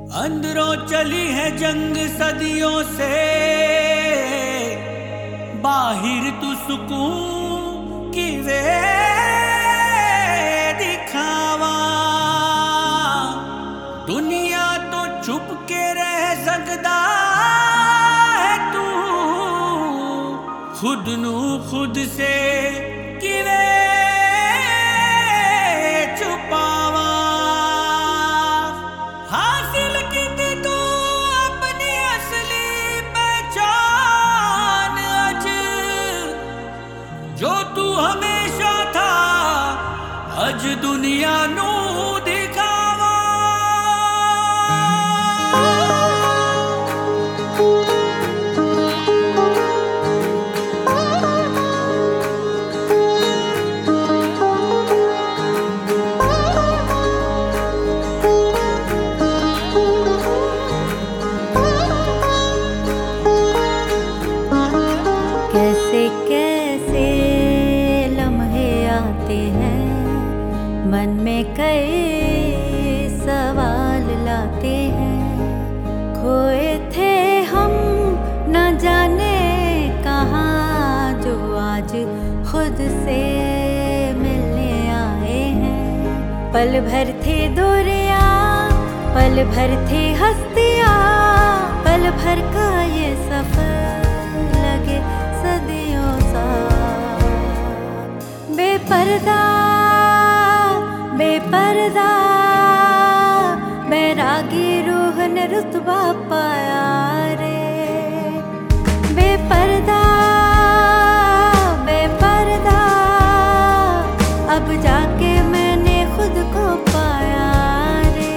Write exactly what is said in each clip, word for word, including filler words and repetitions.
अंदरों चली है जंग सदियों से, बाहिर तू सुकून की वे दिखावा। दुनिया तो छुप के रह सकदा है, तू खुद नू खुद से किवे छुपावा। हासिल की तू अपनी असली पहचान अज, जो तू हमेशा था अज दुनिया नू दिखावा। कैसे कैसे लम्हे आते हैं, मन में कई सवाल लाते हैं। खोए थे हम न जाने कहाँ, जो आज खुद से मिलने आए हैं। पल भर थे दूरियां, पल भर थे हस्तियां, पल भर का ये सफर लगे सदियों सा। बेपर्दा बेपर्दा बैरागी रूह ने रुतबा पाया रे। बेपर्दा बेपर्दा अब जाके मैंने खुद को पाया रे।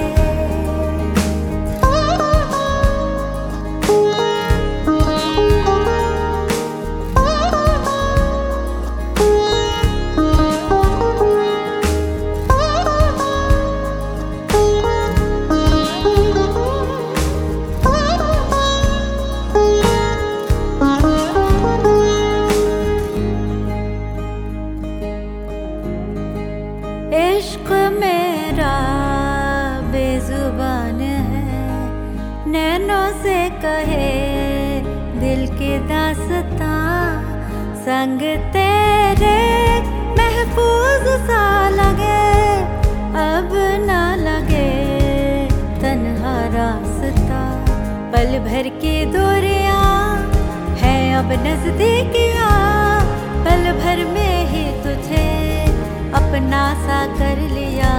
इश्क मेरा बेजुबान है, नैनों से कहे दिल की दास्तां। संग तेरे महफूज सा लगे, अब ना लगे तन्हा रास्ता। पल भर की दूरियां है अब नजदीकियां, पल भर में ही तुझे अपना सा कर लिया।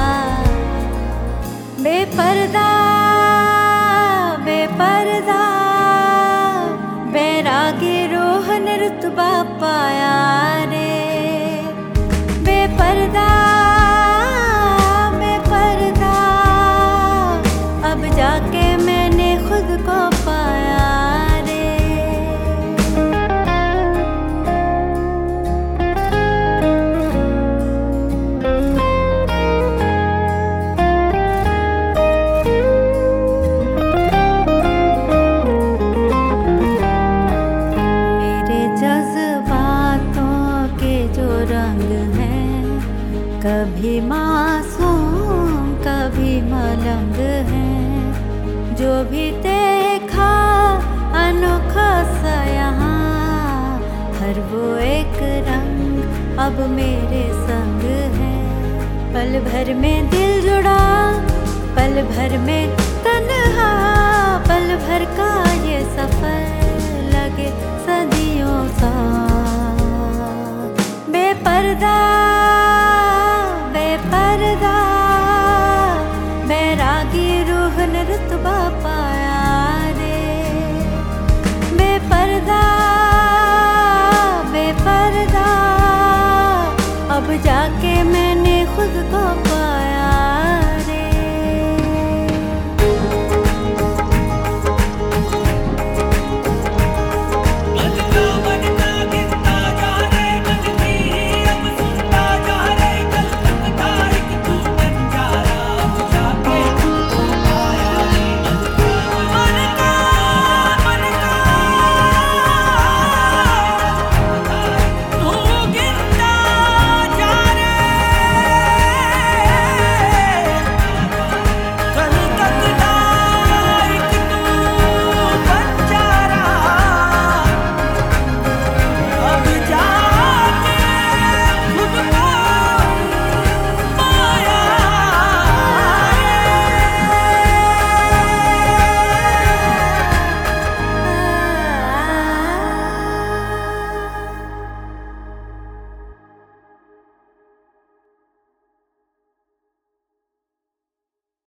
बेपर्दा बेपर्दा बैरागी रूह ने रुतबा पाया रे। बेपर्दा बेपर्दा अब जाके मैंने खुद को पाया रे। कभी मासूम कभी मलंग है, जो भी देखा अनोखा सा यहाँ। हर वो एक रंग अब मेरे संग है। पल भर में दिल जुड़ा, पल भर में तन्हा, पल भर का ये सफर लगे सदियों सा। बेपर्दा